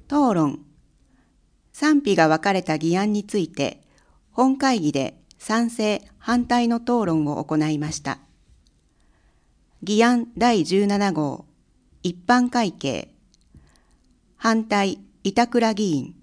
討論。賛否が分かれた議案について、本会議で賛成・反対の討論を行いました。議案第17号、一般会計。反対、板倉議員。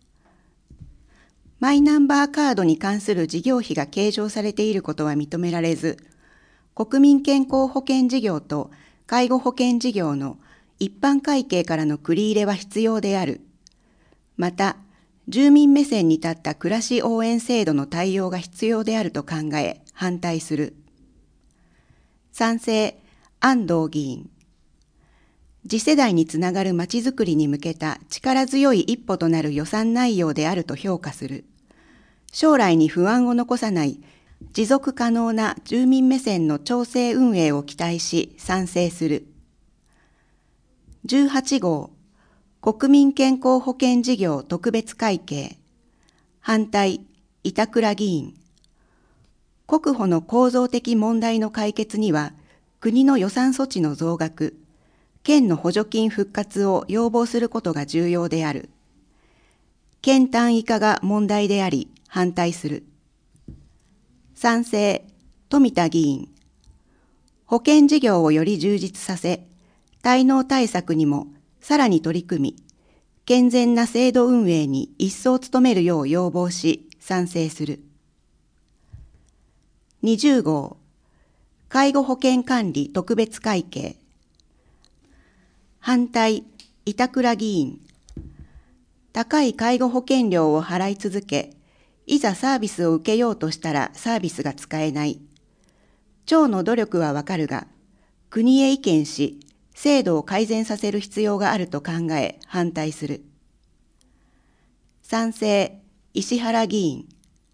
マイナンバーカードに関する事業費が計上されていることは認められず、国民健康保険事業と介護保険事業の一般会計からの繰り入れは必要である。また、住民目線に立った暮らし応援制度の対応が必要であると考え、反対する。賛成、安藤議員。次世代につながるまちづくりに向けた力強い一歩となる予算内容であると評価する。将来に不安を残さない持続可能な住民目線の調整運営を期待し賛成する。18号、国民健康保険事業特別会計。反対、板倉議員。国保の構造的問題の解決には、国の予算措置の増額、県の補助金復活を要望することが重要である。県単位化が問題であり、反対する。賛成、富田議員。保険事業をより充実させ、滞納対策にもさらに取り組み、健全な制度運営に一層努めるよう要望し、賛成する。20号、介護保険管理特別会計。反対、板倉議員。高い介護保険料を払い続け、いざサービスを受けようとしたらサービスが使えない。町の努力はわかるが、国へ意見し、制度を改善させる必要があると考え反対する。賛成、石原議員。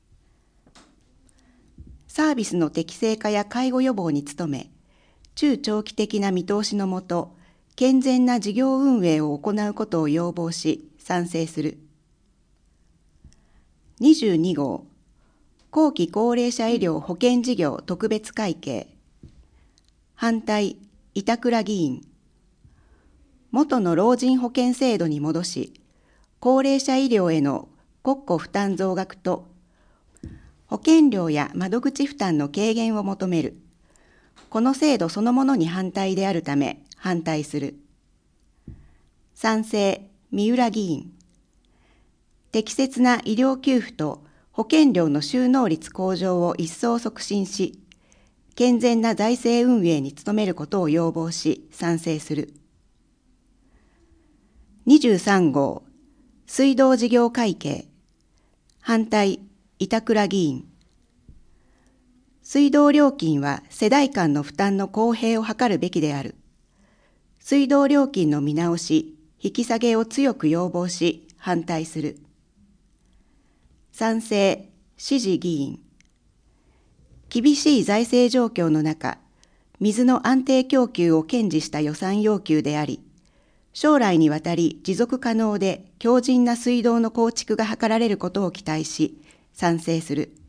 サービスの適正化や介護予防に努め、中長期的な見通しのもと、健全な事業運営を行うことを要望し、賛成する。22号、後期高齢者医療保険事業特別会計。反対、板倉議員。元の老人保険制度に戻し、高齢者医療への国庫負担増額と、保険料や窓口負担の軽減を求める。この制度そのものに反対であるため反対する。賛成、三浦議員。適切な医療給付と保険料の収納率向上を一層促進し、健全な財政運営に努めることを要望し賛成する。23号、水道事業会計。反対、板倉議員。水道料金は世代間の負担の公平を図るべきである。水道料金の見直し、引き下げを強く要望し反対する。賛成、支持議員。厳しい財政状況の中、水の安定供給を堅持した予算要求であり、将来にわたり持続可能で強靭な水道の構築が図られることを期待し、賛成する。